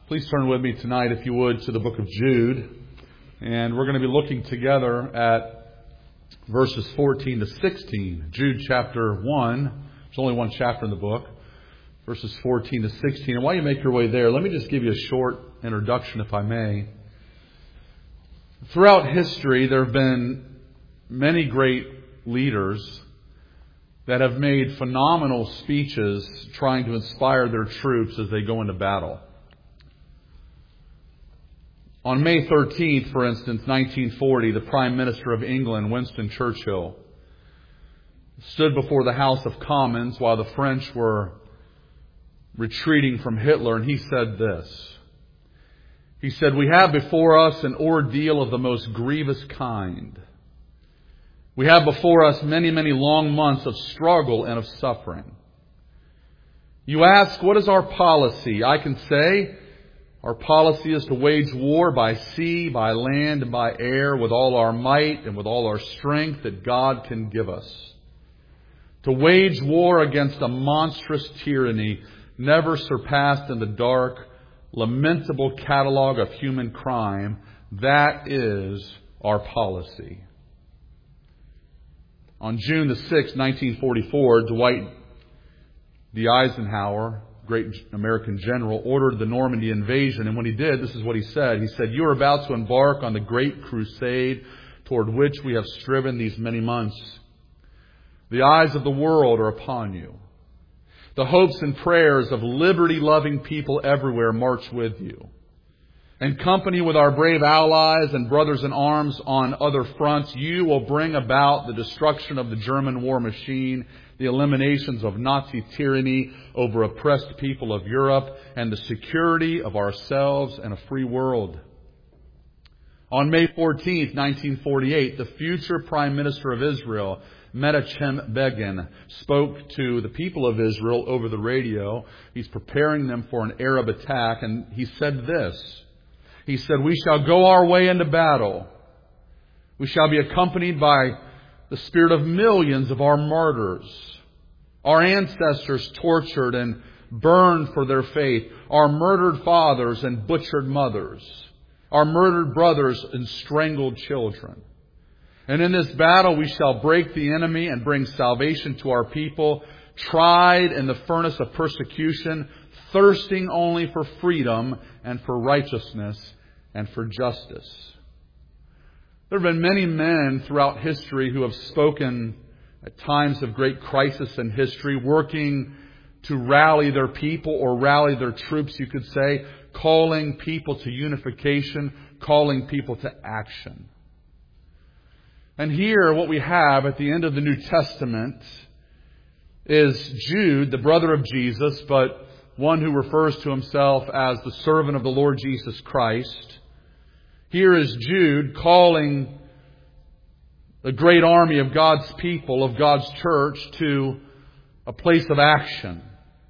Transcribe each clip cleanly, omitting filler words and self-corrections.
Please turn with me tonight, if you would, to the book of Jude. And we're going to be looking together at verses 14 to 16. Jude chapter 1. There's only one chapter in the book. Verses 14 to 16. And while you make your way there, let me just give you a short introduction, if I may. Throughout history, there have been many great leaders that have made phenomenal speeches trying to inspire their troops as they go into battle. On May 13th, for instance, 1940, the Prime Minister of England, Winston Churchill, stood before the House of Commons while the French were retreating from Hitler, and he said this. He said, "We have before us an ordeal of the most grievous kind. We have before us many, many long months of struggle and of suffering. You ask, what is our policy? I can say, our policy is to wage war by sea, by land, and by air with all our might and with all our strength that God can give us. To wage war against a monstrous tyranny never surpassed in the dark, lamentable catalog of human crime. That is our policy." On June the 6th, 1944, Dwight D. Eisenhower, great American general, ordered the Normandy invasion. And when he did, this is what he said. He said, "You are about to embark on the great crusade toward which we have striven these many months. The eyes of the world are upon you. The hopes and prayers of liberty-loving people everywhere march with you. In company with our brave allies and brothers in arms on other fronts, you will bring about the destruction of the German war machine, the eliminations of Nazi tyranny over oppressed people of Europe, and the security of ourselves and a free world." On May 14th, 1948, the future Prime Minister of Israel, Menachem Begin, spoke to the people of Israel over the radio. He's preparing them for an Arab attack, and he said this. He said, "We shall go our way into battle. We shall be accompanied by the spirit of millions of our martyrs, our ancestors tortured and burned for their faith, our murdered fathers and butchered mothers, our murdered brothers and strangled children. And in this battle we shall break the enemy and bring salvation to our people, tried in the furnace of persecution, thirsting only for freedom and for righteousness and for justice." There have been many men throughout history who have spoken at times of great crisis in history, working to rally their people or rally their troops, you could say, calling people to unification, calling people to action. And here what we have at the end of the New Testament is Jude, the brother of Jesus, but one who refers to himself as the servant of the Lord Jesus Christ. Here is Jude calling the great army of God's people, of God's church, to a place of action.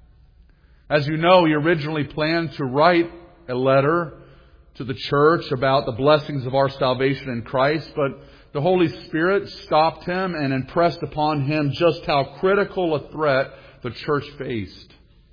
As you know, he originally planned to write a letter to the church about the blessings of our salvation in Christ, but the Holy Spirit stopped him and impressed upon him just how critical a threat the church faced.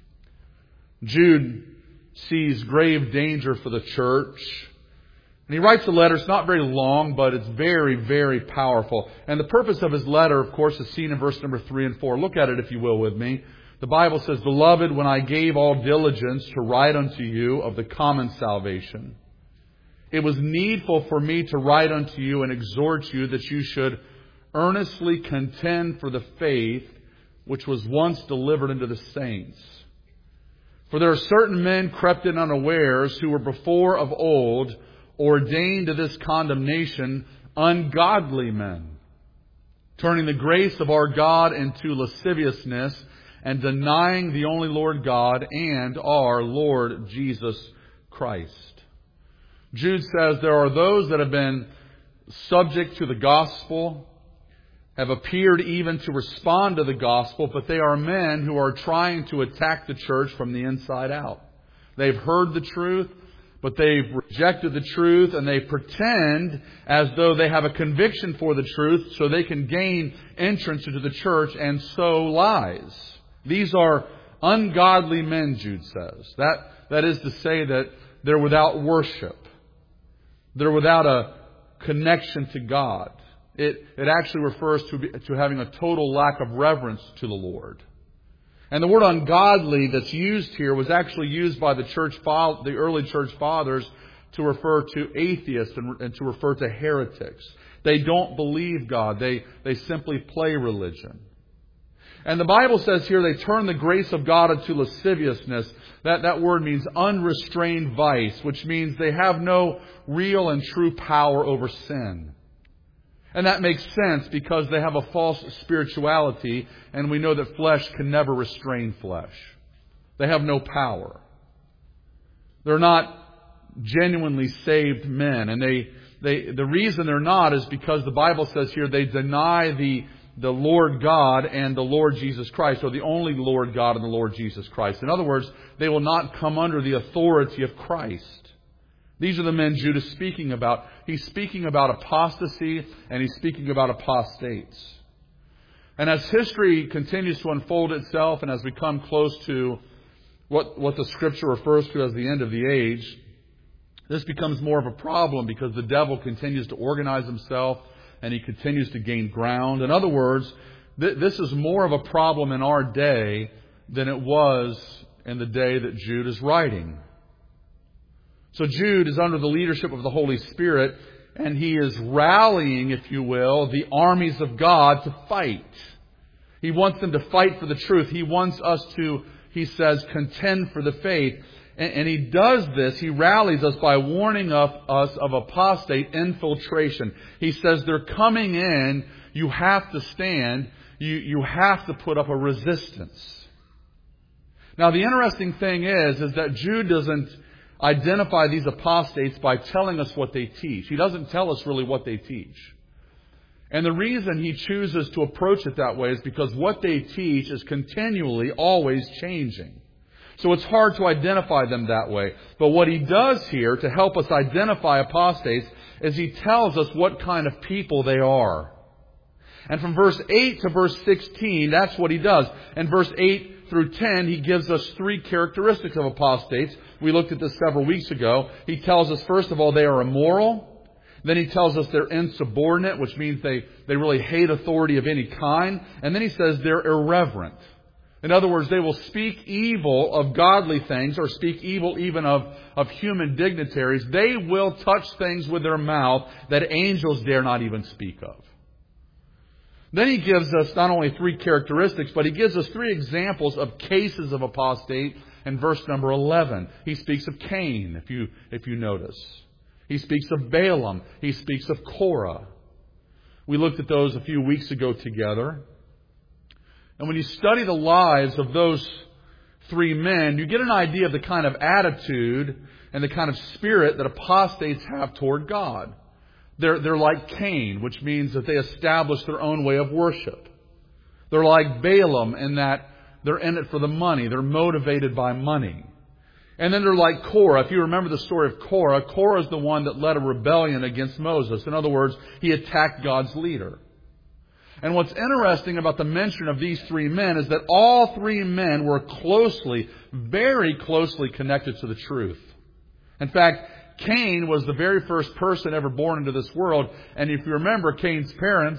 Jude sees grave danger for the church. And he writes a letter. It's not very long, but it's very, very powerful. And the purpose of his letter, of course, is seen in verse number 3 and 4. Look at it, if you will, with me. The Bible says, "Beloved, when I gave all diligence to write unto you of the common salvation, it was needful for me to write unto you and exhort you that you should earnestly contend for the faith which was once delivered unto the saints. For there are certain men crept in unawares who were before of old ordained to this condemnation, ungodly men, turning the grace of our God into lasciviousness and denying the only Lord God and our Lord Jesus Christ." Jude says there are those that have been subject to the gospel, have appeared even to respond to the gospel, but they are men who are trying to attack the church from the inside out. They've heard the truth, but they've rejected the truth, and they pretend as though they have a conviction for the truth so they can gain entrance into the church and sow lies. These are ungodly men, Jude says. That is to say that they're without worship. They're without a connection to God. It actually refers to having a total lack of reverence to the Lord. And the word ungodly that's used here was actually used by the early church fathers to refer to atheists and to refer to heretics. They don't believe God. They simply play religion. And the Bible says here they turn the grace of God into lasciviousness. That word means unrestrained vice, which means they have no real and true power over sin. And that makes sense because they have a false spirituality, and we know that flesh can never restrain flesh. They have no power. They're not genuinely saved men. And the reason they're not is because the Bible says here they deny the Lord God and the Lord Jesus Christ, or the only Lord God and the Lord Jesus Christ. In other words, they will not come under the authority of Christ. These are the men Jude is speaking about. He's speaking about apostasy, and he's speaking about apostates. And as history continues to unfold itself, and as we come close to what the Scripture refers to as the end of the age, this becomes more of a problem because the devil continues to organize himself and he continues to gain ground. In other words, this is more of a problem in our day than it was in the day that Jude is writing. So Jude is under the leadership of the Holy Spirit, and he is rallying, if you will, the armies of God to fight. He wants them to fight for the truth. He wants us to, he says, contend for the faith. And he does this, he rallies us by warning us of apostate infiltration. He says they're coming in, you have to stand, you have to put up a resistance. Now the interesting thing is that Jude doesn't identify these apostates by telling us what they teach. He doesn't tell us really what they teach. And the reason he chooses to approach it that way is because what they teach is continually, always changing. So it's hard to identify them that way. But what he does here to help us identify apostates is he tells us what kind of people they are. And from verse 8 to verse 16, that's what he does. In verse 8 through 10, he gives us three characteristics of apostates. We looked at this several weeks ago. He tells us, first of all, they are immoral. Then he tells us they're insubordinate, which means they really hate authority of any kind. And then he says they're irreverent. In other words, they will speak evil of godly things or speak evil even of human dignitaries. They will touch things with their mouth that angels dare not even speak of. Then he gives us not only three characteristics, but he gives us three examples of cases of apostate in verse number 11. He speaks of Cain, if you notice. He speaks of Balaam. He speaks of Korah. We looked at those a few weeks ago together. And when you study the lives of those three men, you get an idea of the kind of attitude and the kind of spirit that apostates have toward God. They're like Cain, which means that they establish their own way of worship. They're like Balaam in that they're in it for the money. They're motivated by money. And then they're like Korah. If you remember the story of Korah, Korah is the one that led a rebellion against Moses. In other words, he attacked God's leader. And what's interesting about the mention of these three men is that all three men were closely, very closely connected to the truth. In fact, Cain was the very first person ever born into this world. And if you remember Cain's parents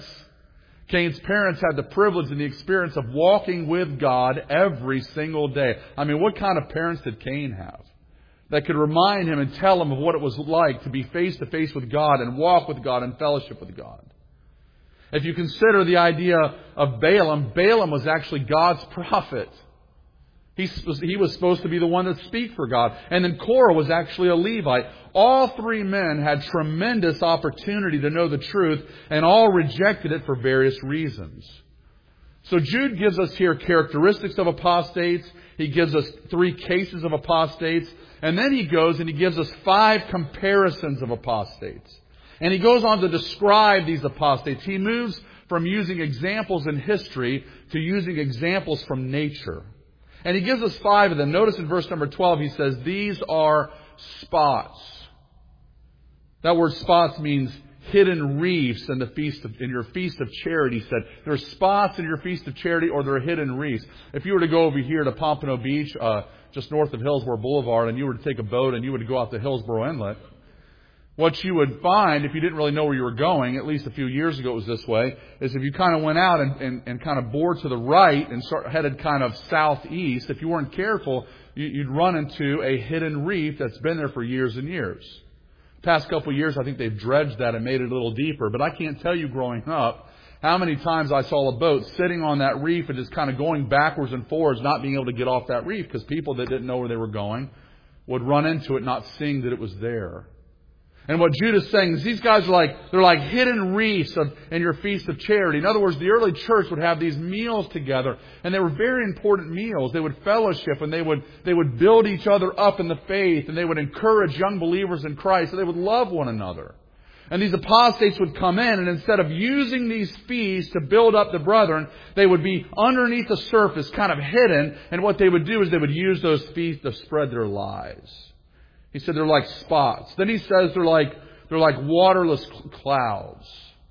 had the privilege and the experience of walking with God every single day. I mean, what kind of parents did Cain have? That could remind him and tell him of what it was like to be face to face with God and walk with God and fellowship with God. If you consider the idea of Balaam, Balaam was actually God's prophet. He was supposed to be the one that speak for God. And then Korah was actually a Levite. All three men had tremendous opportunity to know the truth, and all rejected it for various reasons. So Jude gives us here characteristics of apostates. He gives us three cases of apostates. And then he goes and he gives us 5 comparisons of apostates. And he goes on to describe these apostates. He moves from using examples in history to using examples from nature. And he gives us 5 of them. Notice in verse number 12 he says, these are spots. That word spots means hidden reefs in your feast of charity. He said, there are spots in your feast of charity, or there are hidden reefs. If you were to go over here to Pompano Beach, just north of Hillsborough Boulevard and you were to take a boat and you were to go out to Hillsborough Inlet, what you would find, if you didn't really know where you were going, at least a few years ago it was this way, is if you kind of went out and kind of bore to the right and headed kind of southeast, if you weren't careful, you'd run into a hidden reef that's been there for years and years. The past couple of years, I think they've dredged that and made it a little deeper. But I can't tell you growing up how many times I saw a boat sitting on that reef and just kind of going backwards and forwards, not being able to get off that reef because people that didn't know where they were going would run into it not seeing that it was there. And what Jude is saying is these guys are they're like hidden reefs in your feast of charity. In other words, the early church would have these meals together, and they were very important meals. They would fellowship, and they would build each other up in the faith, and they would encourage young believers in Christ, and they would love one another. And these apostates would come in, and instead of using these feasts to build up the brethren, they would be underneath the surface, kind of hidden, and what they would do is they would use those feasts to spread their lies. He said they're like spots. Then he says they're like waterless clouds.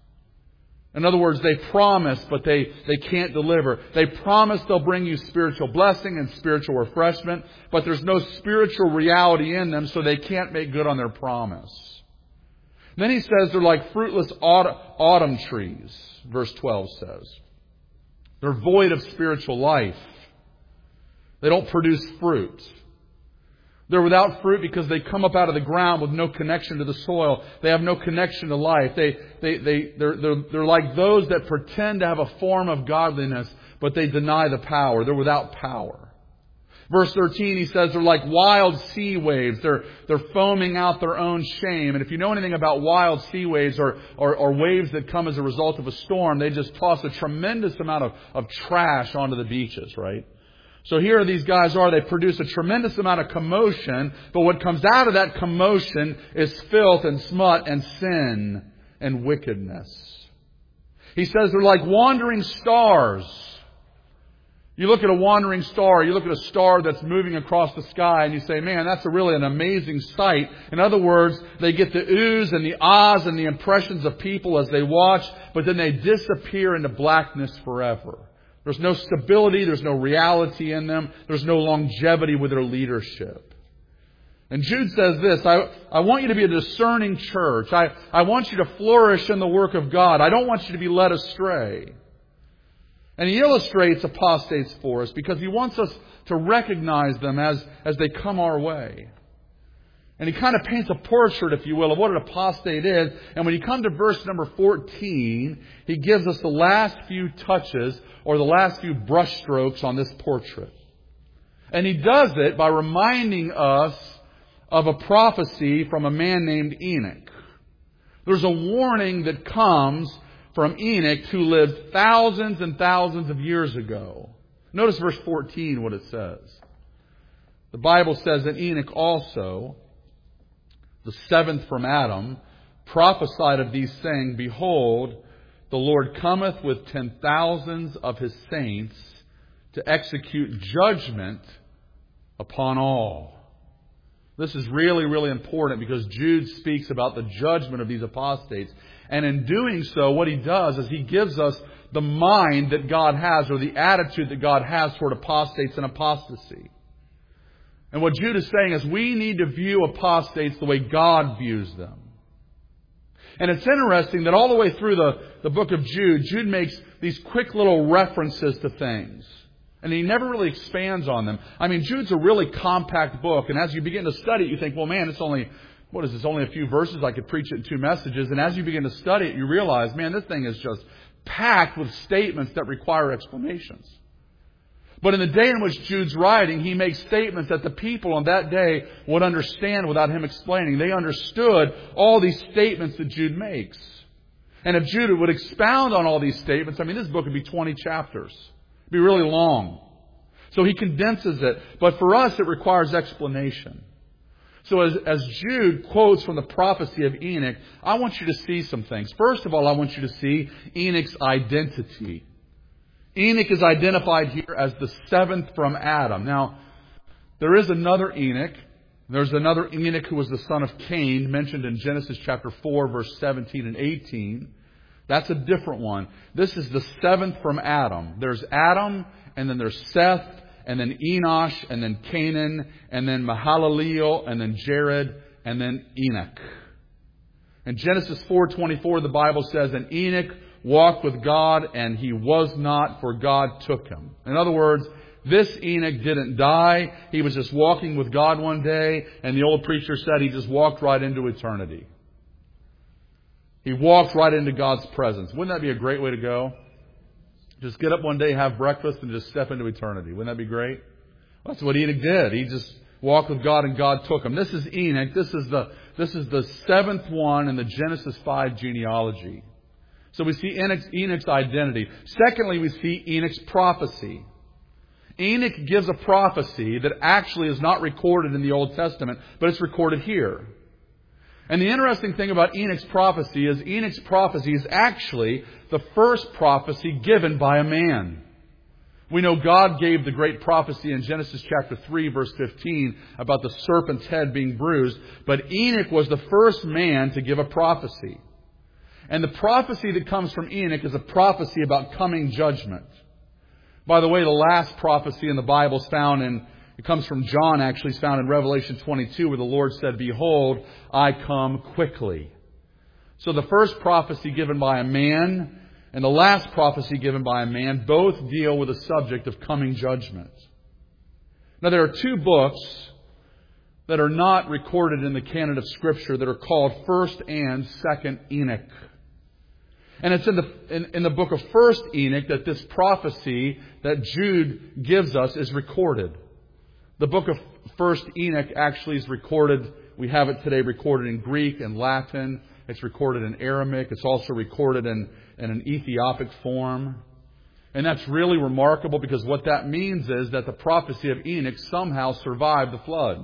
In other words, they promise, but they can't deliver. They promise they'll bring you spiritual blessing and spiritual refreshment, but there's no spiritual reality in them, so they can't make good on their promise. Then he says they're like fruitless autumn trees, verse 12 says. They're void of spiritual life. They don't produce fruit. They're without fruit because they come up out of the ground with no connection to the soil. They have no connection to life. They're like those that pretend to have a form of godliness, but they deny the power. They're without power. Verse 13, he says they're like wild sea waves. They're foaming out their own shame. And if you know anything about wild sea waves or waves that come as a result of a storm, they just toss a tremendous amount of trash onto the beaches, right? So here these guys they produce a tremendous amount of commotion, but what comes out of that commotion is filth and smut and sin and wickedness. He says they're like wandering stars. You look at a wandering star, you look at a star that's moving across the sky and you say, man, that's really an amazing sight. In other words, they get the oohs and the ahs and the impressions of people as they watch, but then they disappear into blackness forever. There's no stability. There's no reality in them. There's no longevity with their leadership. And Jude says this, I want you to be a discerning church. I want you to flourish in the work of God. I don't want you to be led astray. And he illustrates apostates for us because he wants us to recognize them as they come our way. And he kind of paints a portrait, if you will, of what an apostate is. And when you come to verse number 14, he gives us the last few touches or the last few brushstrokes on this portrait. And he does it by reminding us of a prophecy from a man named Enoch. There's a warning that comes from Enoch who lived thousands and thousands of years ago. Notice verse 14, what it says. The Bible says that Enoch also, the seventh from Adam, prophesied of these saying, behold, the Lord cometh with 10,000s of his saints to execute judgment upon all. This is really, really important because Jude speaks about the judgment of these apostates. And in doing so, what he does is he gives us the mind that God has, or the attitude that God has toward apostates and apostasy. And what Jude is saying is we need to view apostates the way God views them. And it's interesting that all the way through the book of Jude, Jude makes these quick little references to things. And he never really expands on them. I mean, Jude's a really compact book. And as you begin to study it, you think, well, man, it's only, what is this, only a few verses? I could preach it in 2 messages. And as you begin to study it, you realize, man, this thing is just packed with statements that require explanations. But in the day in which Jude's writing, he makes statements that the people on that day would understand without him explaining. They understood all these statements that Jude makes. And if Jude would expound on all these statements, I mean, this book would be 20 chapters. It'd be really long. So he condenses it. But for us, it requires explanation. So as Jude quotes from the prophecy of Enoch, I want you to see some things. First of all, I want you to see Enoch's identity. Enoch is identified here as the seventh from Adam. Now, there is another Enoch. There's another Enoch who was the son of Cain, mentioned in Genesis chapter 4, verse 17 and 18. That's a different one. This is the seventh from Adam. There's Adam, and then there's Seth, and then Enosh, and then Canaan, and then Mahalaleel, and then Jared, and then Enoch. In Genesis 4:24, the Bible says, and Enoch walked with God, and he was not, for God took him. In other words, this Enoch didn't die. He was just walking with God one day, and the old preacher said he just walked right into eternity. He walked right into God's presence. Wouldn't that be a great way to go? Just get up one day, have breakfast, and just step into eternity. Wouldn't that be great? Well, that's what Enoch did. He just walked with God, and God took him. This is Enoch. This is the seventh one in the Genesis 5 genealogy. So we see Enoch's identity. Secondly, we see Enoch's prophecy. Enoch gives a prophecy that actually is not recorded in the Old Testament, but it's recorded here. And the interesting thing about Enoch's prophecy is actually the first prophecy given by a man. We know God gave the great prophecy in Genesis chapter 3, verse 15, about the serpent's head being bruised. But Enoch was the first man to give a prophecy. And the prophecy that comes from Enoch is a prophecy about coming judgment. By the way, the last prophecy in the Bible it comes from John, actually. It's found in Revelation 22, where the Lord said, behold, I come quickly. So the first prophecy given by a man and the last prophecy given by a man both deal with the subject of coming judgment. Now, there are two books that are not recorded in the canon of Scripture that are called 1st and 2nd Enoch. And it's in the book of 1st Enoch that this prophecy that Jude gives us is recorded. The book of 1st Enoch actually is recorded. We have it today recorded in Greek and Latin. It's recorded in Aramaic. It's also recorded in an Ethiopic form. And that's really remarkable, because what that means is that the prophecy of Enoch somehow survived the flood.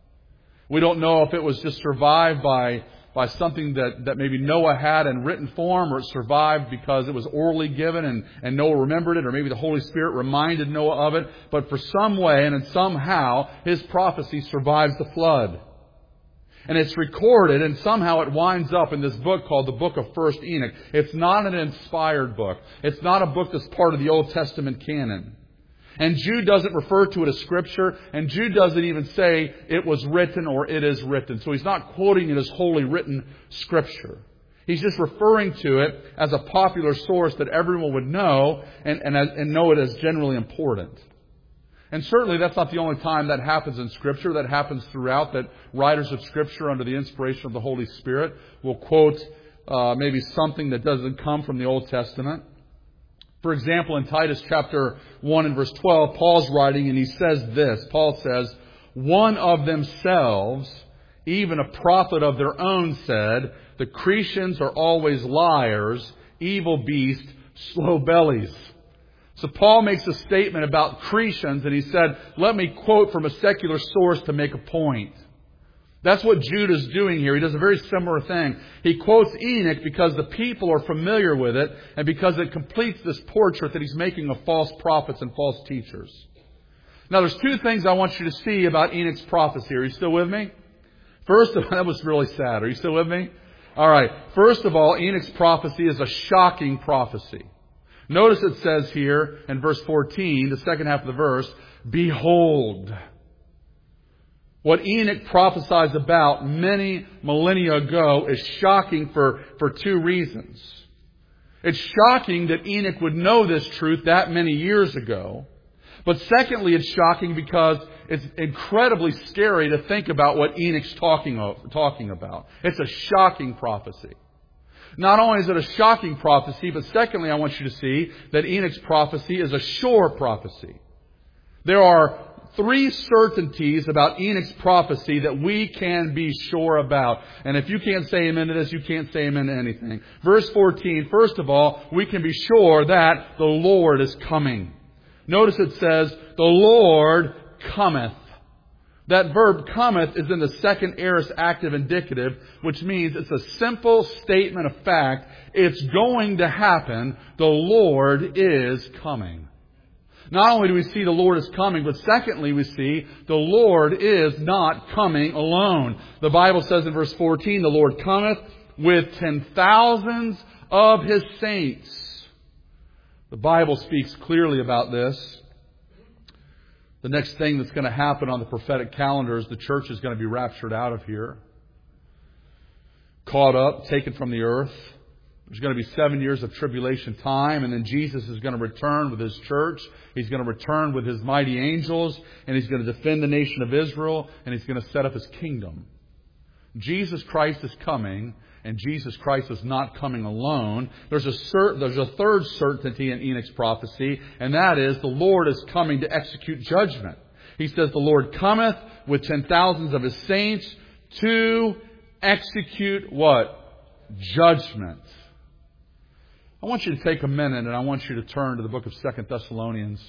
We don't know if it was just survived by something that maybe Noah had in written form, or it survived because it was orally given and Noah remembered it, or maybe the Holy Spirit reminded Noah of it. But for some way and somehow, his prophecy survives the flood. And it's recorded, and somehow it winds up in this book called the book of 1st Enoch. It's not an inspired book. It's not a book that's part of the Old Testament canon. And Jude doesn't refer to it as Scripture, and Jude doesn't even say it was written or it is written. So he's not quoting it as wholly written Scripture. He's just referring to it as a popular source that everyone would know and know it as generally important. And certainly that's not the only time that happens in Scripture. That happens throughout, that writers of Scripture under the inspiration of the Holy Spirit will quote maybe something that doesn't come from the Old Testament. For example, in Titus chapter 1 and verse 12, Paul's writing and he says this. Paul says, one of themselves, even a prophet of their own, said, the Cretians are always liars, evil beasts, slow bellies. So Paul makes a statement about Cretians, and he said, let me quote from a secular source to make a point. That's what Jude is doing here. He does a very similar thing. He quotes Enoch because the people are familiar with it, and because it completes this portrait that he's making of false prophets and false teachers. Now, there's two things I want you to see about Enoch's prophecy. Are you still with me? First of all, that was really sad. Are you still with me? All right. First of all, Enoch's prophecy is a shocking prophecy. Notice it says here in verse 14, the second half of the verse, behold. What Enoch prophesies about many millennia ago is shocking for two reasons. It's shocking that Enoch would know this truth that many years ago. But secondly, it's shocking because it's incredibly scary to think about what Enoch's talking about. It's a shocking prophecy. Not only is it a shocking prophecy, but secondly, I want you to see that Enoch's prophecy is a sure prophecy. There are three certainties about Enoch's prophecy that we can be sure about. And if you can't say amen to this, you can't say amen to anything. Verse 14, first of all, we can be sure that the Lord is coming. Notice it says, the Lord cometh. That verb cometh is in the second aorist active indicative, which means it's a simple statement of fact. It's going to happen. The Lord is coming. Not only do we see the Lord is coming, but secondly we see the Lord is not coming alone. The Bible says in verse 14, the Lord cometh with 10,000s of His saints. The Bible speaks clearly about this. The next thing that's going to happen on the prophetic calendar is the church is going to be raptured out of here. Caught up, taken from the earth. There's going to be 7 years of tribulation time, and then Jesus is going to return with His church. He's going to return with His mighty angels, and He's going to defend the nation of Israel, and He's going to set up His kingdom. Jesus Christ is coming, and Jesus Christ is not coming alone. There's a third certainty in Enoch's prophecy, and that is the Lord is coming to execute judgment. He says the Lord cometh with 10,000s of His saints to execute what? Judgment. I want you to take a minute and I want you to turn to the book of 2 Thessalonians.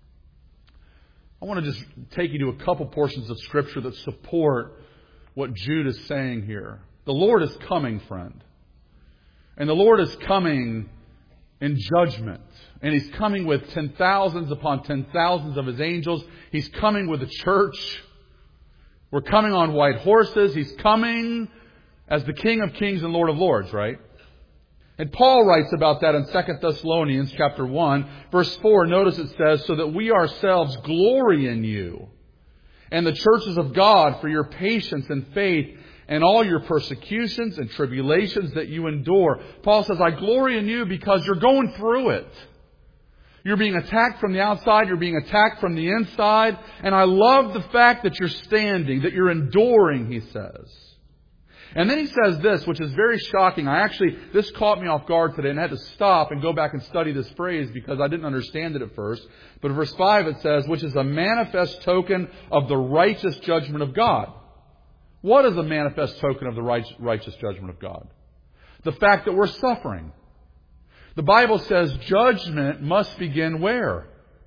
I want to just take you to a couple portions of Scripture that support what Jude is saying here. The Lord is coming, friend. And the Lord is coming in judgment. And He's coming with 10,000s upon 10,000s of His angels. He's coming with the church. We're coming on white horses. He's coming as the King of Kings and Lord of Lords, right? And Paul writes about that in 2 Thessalonians chapter 1, verse 4. Notice it says, so that we ourselves glory in you and the churches of God for your patience and faith and all your persecutions and tribulations that you endure. Paul says, I glory in you because you're going through it. You're being attacked from the outside. You're being attacked from the inside. And I love the fact that you're standing, that you're enduring, he says. And then he says this, which is very shocking. This caught me off guard today and I had to stop and go back and study this phrase because I didn't understand it at first. But in verse 5 it says, which is a manifest token of the righteous judgment of God. What is a manifest token of the righteous judgment of God? The fact that we're suffering. The Bible says judgment must begin where?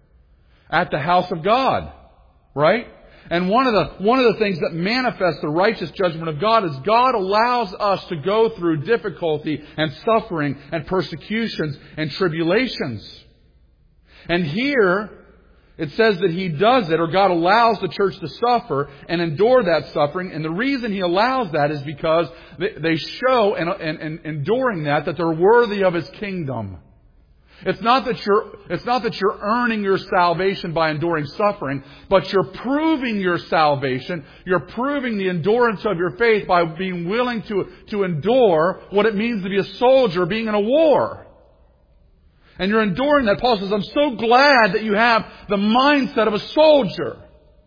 At the house of God. Right? And one of the things that manifests the righteous judgment of God is God allows us to go through difficulty and suffering and persecutions and tribulations. And here it says that He does it, or God allows the church to suffer and endure that suffering. And the reason He allows that is because they show, and enduring that they're worthy of His kingdom. It's not that you're earning your salvation by enduring suffering, but you're proving your salvation. You're proving the endurance of your faith by being willing to endure what it means to be a soldier being in a war. And you're enduring that. Paul says, I'm so glad that you have the mindset of a soldier.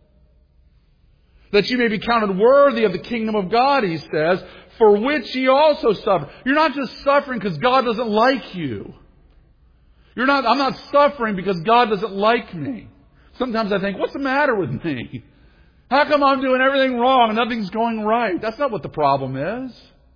That you may be counted worthy of the kingdom of God, he says, for which ye also suffer. You're not just suffering because God doesn't like you. I'm not suffering because God doesn't like me. Sometimes I think, what's the matter with me? How come I'm doing everything wrong and nothing's going right? That's not what the problem is.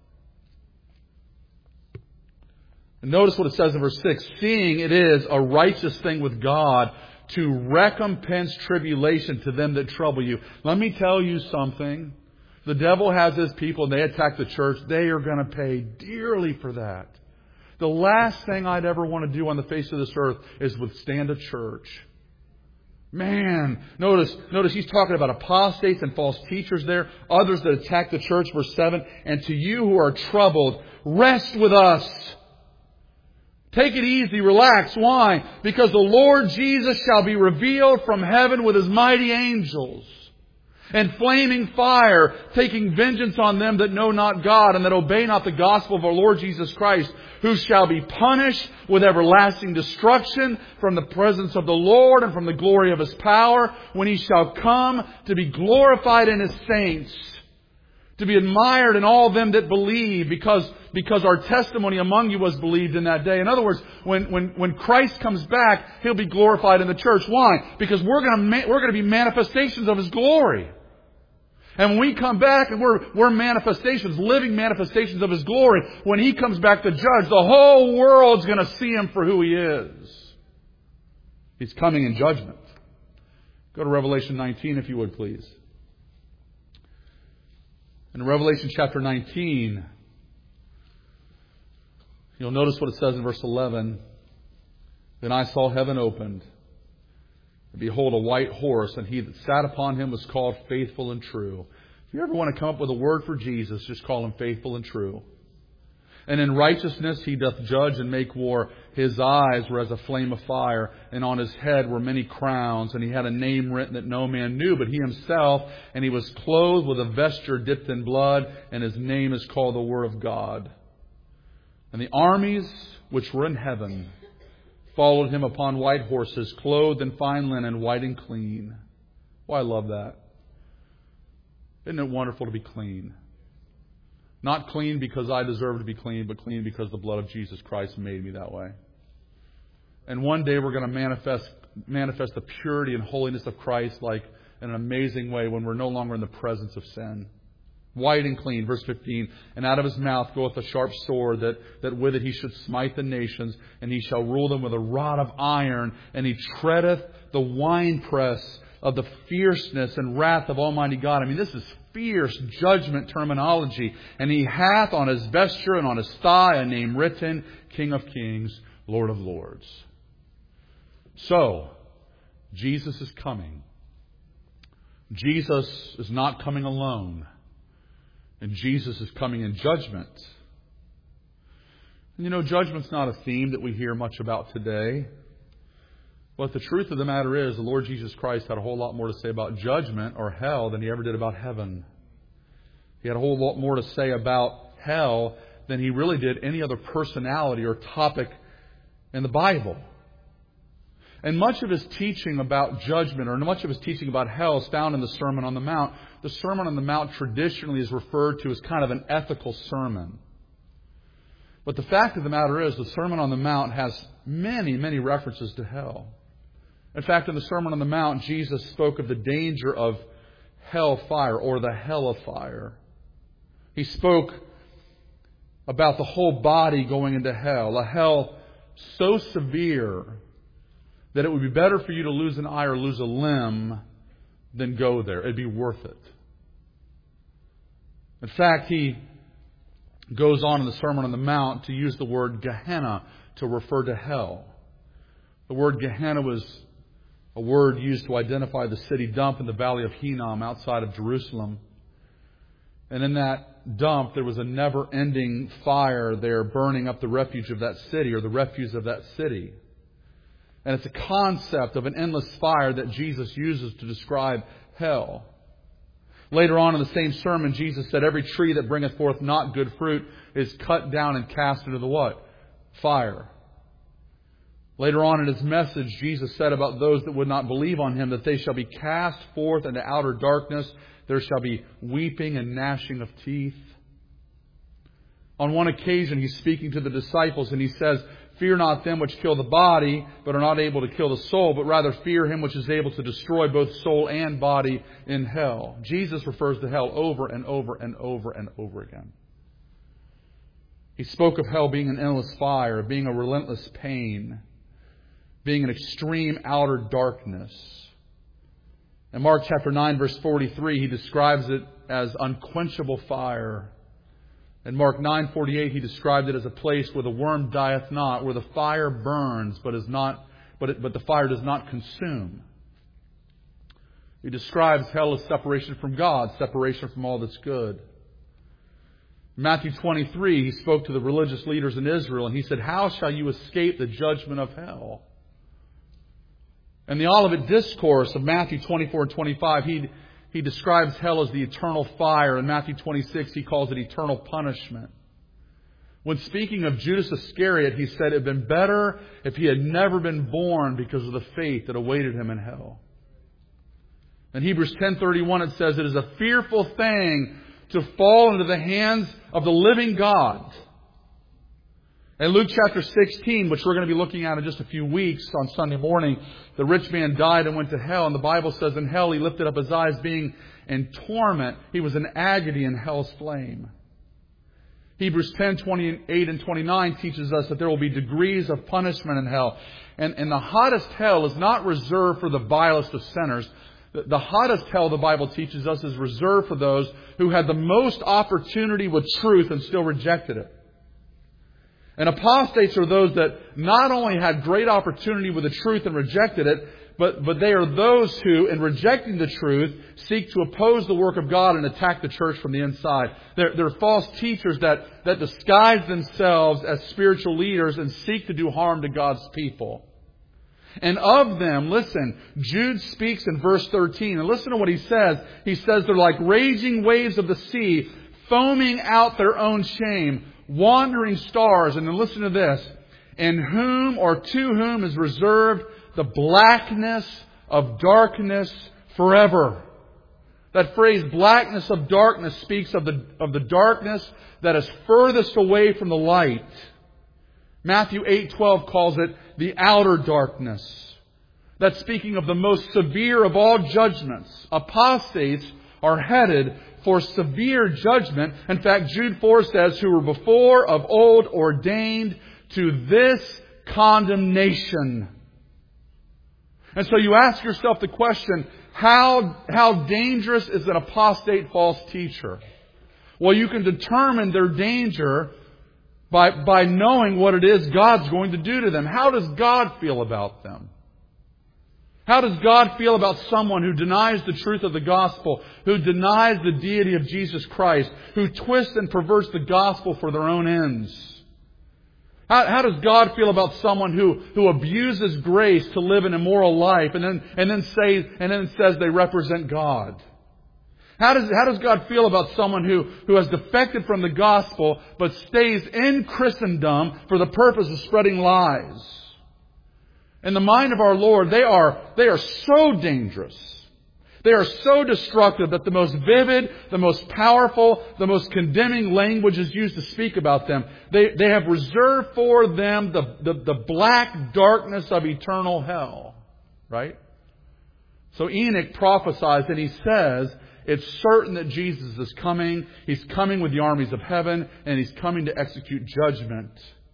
And notice what it says in verse 6. Seeing it is a righteous thing with God to recompense tribulation to them that trouble you. Let me tell you something. The devil has his people and they attack the church. They are going to pay dearly for that. The last thing I'd ever want to do on the face of this earth is withstand a church. Man, notice he's talking about apostates and false teachers there. Others that attack the church, verse 7. And to you who are troubled, rest with us. Take it easy, relax. Why? Because the Lord Jesus shall be revealed from heaven with His mighty angels. And flaming fire, taking vengeance on them that know not God and that obey not the gospel of our Lord Jesus Christ, who shall be punished with everlasting destruction from the presence of the Lord and from the glory of His power, when He shall come to be glorified in His saints, to be admired in all them that believe, because our testimony among you was believed in that day. In other words, when Christ comes back, He'll be glorified in the church. Why? Because we're going to be manifestations of His glory. And when we come back and we're manifestations, living manifestations of His glory, when He comes back to judge, the whole world's going to see Him for who He is. He's coming in judgment. Go to Revelation 19 if you would, please. In Revelation chapter 19, you'll notice what it says in verse 11. Then I saw heaven opened, and behold, a white horse, and he that sat upon him was called Faithful and True. If you ever want to come up with a word for Jesus, just call Him faithful and true. And in righteousness he doth judge and make war. His eyes were as a flame of fire, and on his head were many crowns. And he had a name written that no man knew but he himself. And he was clothed with a vesture dipped in blood, and his name is called the Word of God. And the armies which were in heaven followed him upon white horses, clothed in fine linen, white and clean. Oh, I love that. Isn't it wonderful to be clean? Not clean because I deserve to be clean, but clean because the blood of Jesus Christ made me that way. And one day we're going to manifest the purity and holiness of Christ like in an amazing way when we're no longer in the presence of sin. White and clean, verse 15. And out of his mouth goeth a sharp sword, that with it he should smite the nations, and he shall rule them with a rod of iron, and he treadeth the winepress of the fierceness and wrath of Almighty God. I mean, this is fierce judgment terminology. And he hath on his vesture and on his thigh a name written, King of Kings, Lord of Lords. So, Jesus is coming. Jesus is not coming alone. And Jesus is coming in judgment. And you know, judgment's not a theme that we hear much about today. But the truth of the matter is, the Lord Jesus Christ had a whole lot more to say about judgment or hell than he ever did about heaven. He had a whole lot more to say about hell than he really did any other personality or topic in the Bible. And much of his teaching about judgment or much of his teaching about hell is found in the Sermon on the Mount. The Sermon on the Mount traditionally is referred to as kind of an ethical sermon. But the fact of the matter is, the Sermon on the Mount has many, many references to hell. In fact, in the Sermon on the Mount, Jesus spoke of the danger of hell fire or the hell of fire. He spoke about the whole body going into hell, a hell so severe that it would be better for you to lose an eye or lose a limb than go there. It'd be worth it. In fact, he goes on in the Sermon on the Mount to use the word Gehenna to refer to hell. The word Gehenna was a word used to identify the city dump in the valley of Hinnom outside of Jerusalem. And in that dump, there was a never-ending fire there burning up the refuge of that city or the refuse of that city. And it's a concept of an endless fire that Jesus uses to describe hell. Later on in the same sermon, Jesus said, every tree that bringeth forth not good fruit is cut down and cast into the what? Fire. Later on in his message, Jesus said about those that would not believe on him that they shall be cast forth into outer darkness. There shall be weeping and gnashing of teeth. On one occasion, he's speaking to the disciples and he says, fear not them which kill the body, but are not able to kill the soul, but rather fear him which is able to destroy both soul and body in hell. Jesus refers to hell over and over and over and over again. He spoke of hell being an endless fire, being a relentless pain, being an extreme outer darkness. In Mark chapter 9, verse 43, he describes it as unquenchable fire. In Mark 9:48, he described it as a place where the worm dieth not, where the fire burns, but the fire does not consume. He describes hell as separation from God, separation from all that's good. In Matthew 23, he spoke to the religious leaders in Israel, and he said, how shall you escape the judgment of hell? In the Olivet Discourse of Matthew 24 and 25, he describes hell as the eternal fire. In Matthew 26, he calls it eternal punishment. When speaking of Judas Iscariot, he said it had been better if he had never been born because of the fate that awaited him in hell. In Hebrews 10:31, it says, it is a fearful thing to fall into the hands of the living God. In Luke chapter 16, which we're going to be looking at in just a few weeks on Sunday morning, the rich man died and went to hell. And the Bible says in hell he lifted up his eyes being in torment. He was in agony in hell's flame. Hebrews 10:28 and 29 teaches us that there will be degrees of punishment in hell. And the hottest hell is not reserved for the vilest of sinners. The hottest hell, the Bible teaches us, is reserved for those who had the most opportunity with truth and still rejected it. And apostates are those that not only had great opportunity with the truth and rejected it, but they are those who, in rejecting the truth, seek to oppose the work of God and attack the church from the inside. They're false teachers that disguise themselves as spiritual leaders and seek to do harm to God's people. And of them, listen, Jude speaks in verse 13. And listen to what he says. He says they're like raging waves of the sea, foaming out their own shame, wandering stars. And then listen to this. In whom or to whom is reserved the blackness of darkness forever. That phrase, blackness of darkness, speaks of the darkness that is furthest away from the light. Matthew 8:12 calls it the outer darkness. That's speaking of the most severe of all judgments. Apostates are headed for severe judgment. In fact, Jude 4 says, who were before of old ordained to this condemnation. And so you ask yourself the question, how dangerous is an apostate false teacher? Well, you can determine their danger by knowing what it is God's going to do to them. How does God feel about them? How does God feel about someone who denies the truth of the gospel, who denies the deity of Jesus Christ, who twists and perverts the gospel for their own ends? How does God feel about someone who abuses grace to live an immoral life and then says they represent God? How does God feel about someone who has defected from the gospel but stays in Christendom for the purpose of spreading lies? In the mind of our Lord, they are so dangerous. They are so destructive that the most vivid, the most powerful, the most condemning language is used to speak about them. They have reserved for them the black darkness of eternal hell. Right? So Enoch prophesies and he says, it's certain that Jesus is coming. He's coming with the armies of heaven and He's coming to execute judgment.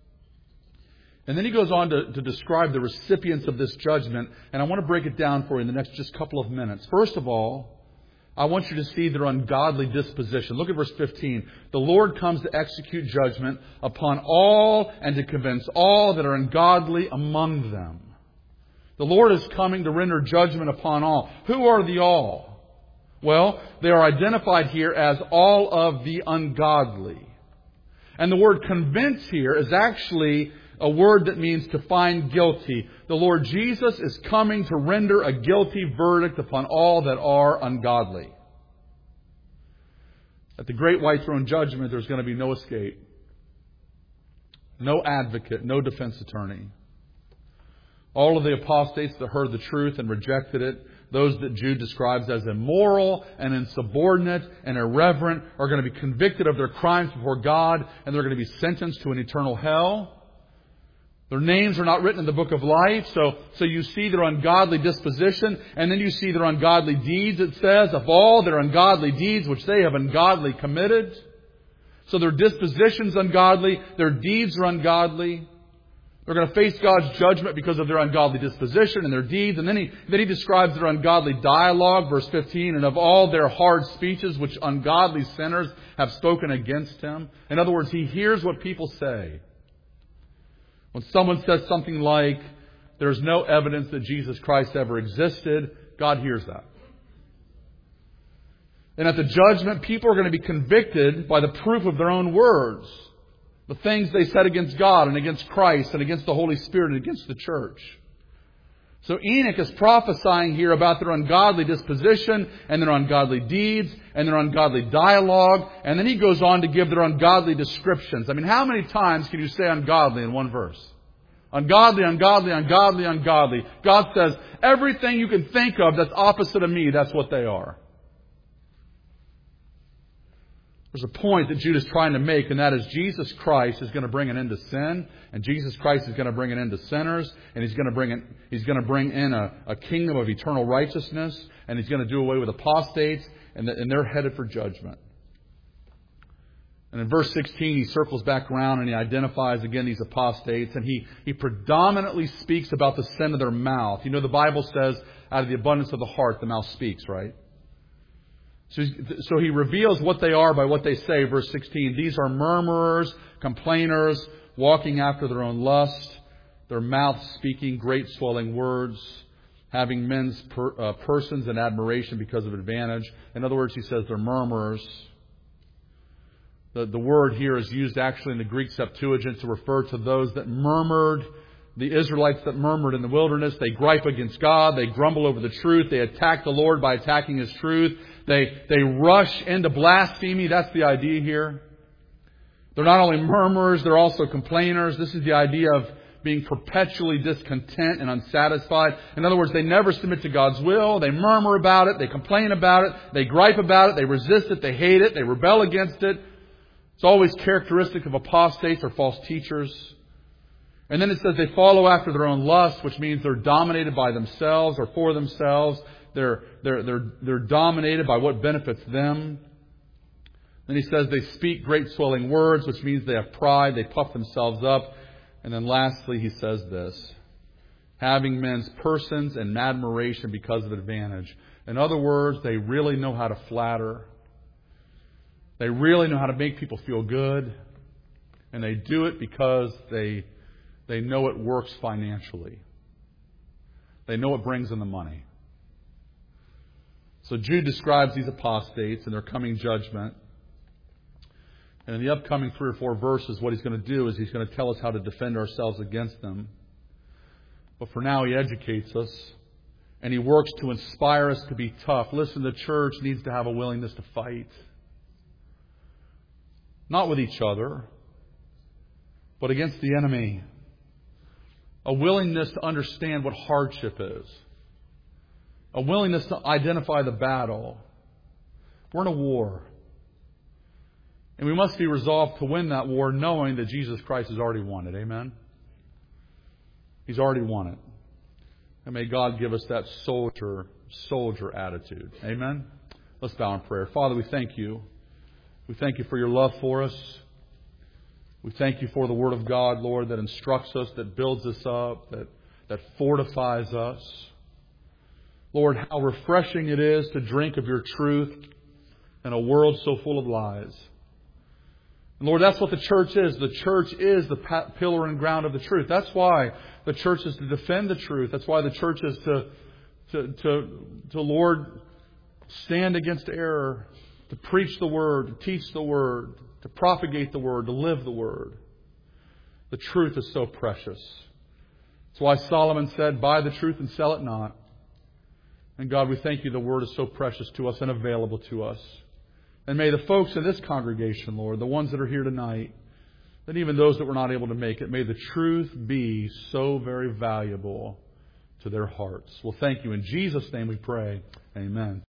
And then he goes on to describe the recipients of this judgment. And I want to break it down for you in the next just couple of minutes. First of all, I want you to see their ungodly disposition. Look at verse 15. The Lord comes to execute judgment upon all and to convince all that are ungodly among them. The Lord is coming to render judgment upon all. Who are the all? Well, they are identified here as all of the ungodly. And the word convince here is actually a word that means to find guilty. The Lord Jesus is coming to render a guilty verdict upon all that are ungodly. At the great white throne judgment, there's going to be no escape. No advocate, no defense attorney. All of the apostates that heard the truth and rejected it, those that Jude describes as immoral and insubordinate and irreverent, are going to be convicted of their crimes before God, and they're going to be sentenced to an eternal hell. Their names are not written in the book of life, so you see their ungodly disposition, and then you see their ungodly deeds, it says, of all their ungodly deeds which they have ungodly committed. So their disposition's ungodly, their deeds are ungodly. They're going to face God's judgment because of their ungodly disposition and their deeds. And then he describes their ungodly dialogue, verse 15, and of all their hard speeches which ungodly sinners have spoken against Him. In other words, He hears what people say. When someone says something like, there's no evidence that Jesus Christ ever existed, God hears that. And at the judgment, people are going to be convicted by the proof of their own words. The things they said against God and against Christ and against the Holy Spirit and against the church. So Enoch is prophesying here about their ungodly disposition and their ungodly deeds and their ungodly dialogue. And then he goes on to give their ungodly descriptions. I mean, how many times can you say ungodly in one verse? Ungodly, ungodly, ungodly, ungodly. God says, everything you can think of that's opposite of me, that's what they are. There's a point that Jude is trying to make, and that is Jesus Christ is going to bring an end to sin, and Jesus Christ is going to bring an end to sinners, and He's going to bring in a kingdom of eternal righteousness, and He's going to do away with apostates, and they're headed for judgment. And in verse 16, he circles back around and he identifies again these apostates, and he predominantly speaks about the sin of their mouth. You know, the Bible says, out of the abundance of the heart, the mouth speaks, right? So he reveals what they are by what they say. Verse 16, these are murmurers, complainers, walking after their own lust, their mouths speaking great swelling words. having men's persons in admiration because of advantage. In other words, he says they're murmurers. The word here is used actually in the Greek Septuagint to refer to those that murmured, the Israelites that murmured in the wilderness. They gripe against God. They grumble over the truth. They attack the Lord by attacking His truth. They rush into blasphemy. That's the idea here. They're not only murmurers, they're also complainers. This is the idea of being perpetually discontent and unsatisfied. In other words, they never submit to God's will. They murmur about it. They complain about it. They gripe about it. They resist it. They hate it. They rebel against it. It's always characteristic of apostates or false teachers. And then it says they follow after their own lust, which means they're dominated by themselves or for themselves. They're dominated by what benefits them. Then he says they speak great swelling words, which means they have pride. They puff themselves up. And then lastly, he says this: having men's persons and admiration because of advantage. In other words, they really know how to flatter. They really know how to make people feel good. And they do it because they know it works financially. They know it brings in the money. So Jude describes these apostates and their coming judgment. And in the upcoming 3 or 4 verses, what he's going to do is he's going to tell us how to defend ourselves against them. But for now, he educates us. And he works to inspire us to be tough. Listen, the church needs to have a willingness to fight. Not with each other, but against the enemy. A willingness to understand what hardship is. A willingness to identify the battle. We're in a war. And we must be resolved to win that war knowing that Jesus Christ has already won it. Amen? He's already won it. And may God give us that soldier attitude. Amen? Let's bow in prayer. Father, we thank you. We thank you for your love for us. We thank you for the Word of God, Lord, that instructs us, that builds us up, that fortifies us. Lord, how refreshing it is to drink of your truth in a world so full of lies. And Lord, that's what the church is. The church is the pillar and ground of the truth. That's why the church is to defend the truth. That's why the church is to Lord, stand against error, to preach the Word, to teach the Word, to propagate the Word, to live the Word. The truth is so precious. That's why Solomon said, buy the truth and sell it not. And God, we thank you the Word is so precious to us and available to us. And may the folks in this congregation, Lord, the ones that are here tonight, and even those that were not able to make it, may the truth be so very valuable to their hearts. Well, thank you. In Jesus' name we pray. Amen.